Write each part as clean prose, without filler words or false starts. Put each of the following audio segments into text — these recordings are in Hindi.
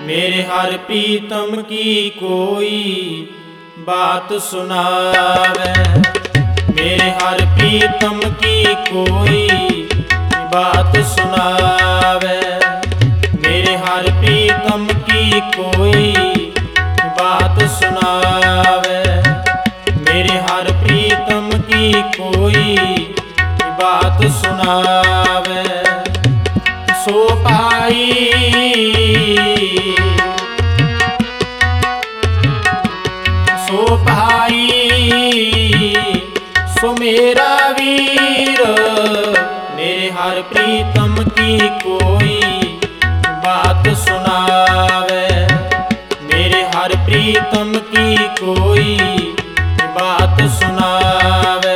मेरे हर प्रीतम की कोई बात सुनावे। मेरे हर प्रीतम की कोई बात सुनावे। मेरे हर प्रीतम की कोई बात सुनावे। मेरे हर प्रीतम की कोई बात सुनावे। सो पाई सो भाई सो मेरा वीर। मेरे हर प्रीतम की कोई बात सुनावे। मेरे हर प्रीतम की कोई बात सुनावे।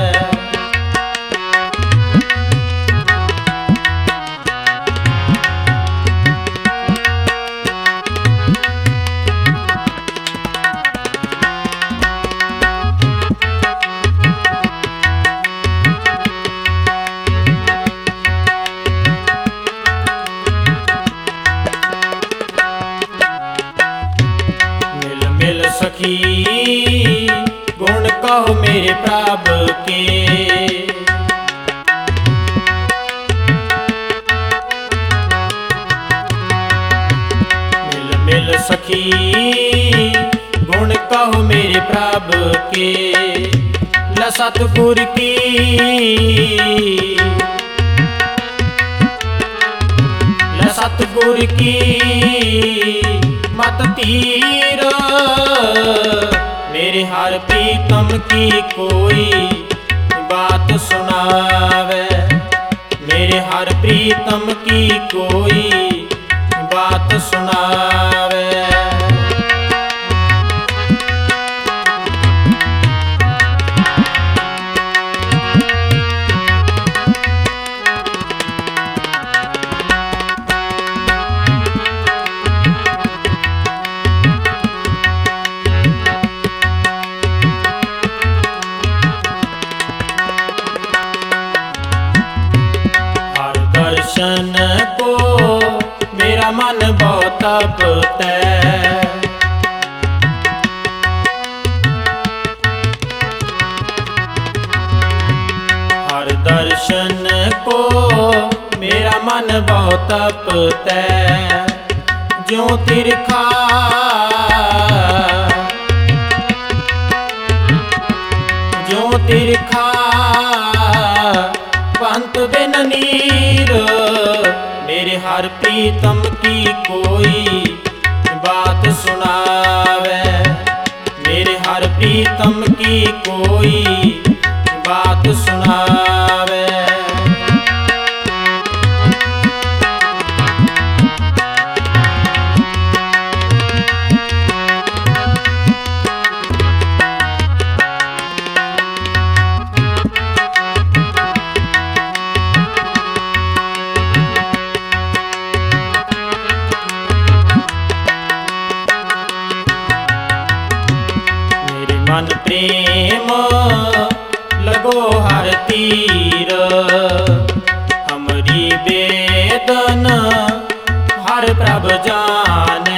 सखी गुण कहो मेरे प्रभु के। मिल मिल सखी गुण कहो मेरे प्रभु के। ल सतगुर की ल सतगुर की मत तीर। मेरे हर प्रीतम की कोई बात सुनावे। मेरे हर प्रीतम की कोई बात सुनावे। दर्शन को मेरा मन बहुत तपता। हर दर्शन को मेरा मन बहुत तपता। ज्यों तिरखा ज्यों तिरखा पंत बिन नीर। मेरे हर प्रीतम की कोई बात सुनावे। मेरे हर प्रीतम की कोई बात सुनावे। मन प्रेम लगो हर तीर। हमरी वेदन हर प्रभु जाने।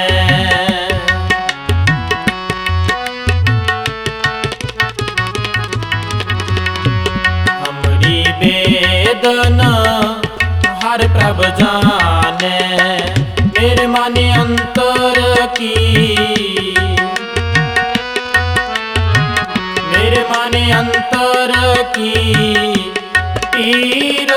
हमरी वेदन हर प्रभु जाने। मेरे मन अंतर की मेरे मन अंतर की पीर।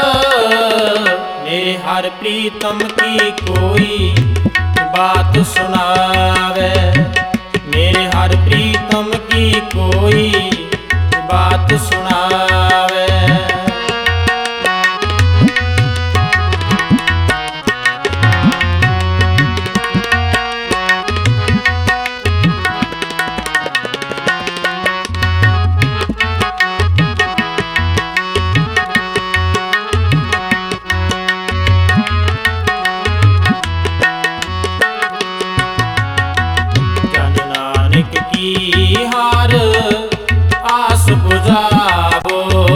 मेरे हर प्रीतम की कोई बात सुनावे। मेरे हर प्रीतम की कोई बात सुनावे। की हार आस बुझावो।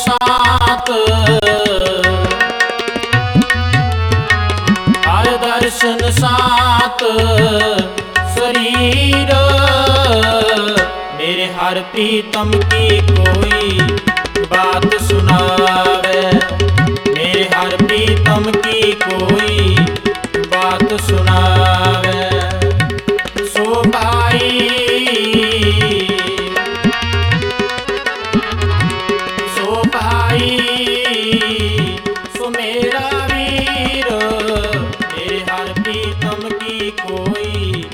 सात हर दर्शन सात शरीर मेरे हर प्रीतम की कोई बात सुनावे मेरे हर प्रीतम की कोई बात सुनावे सो भाई सो मेरा वीर मेरे हर प्रीतम की कोई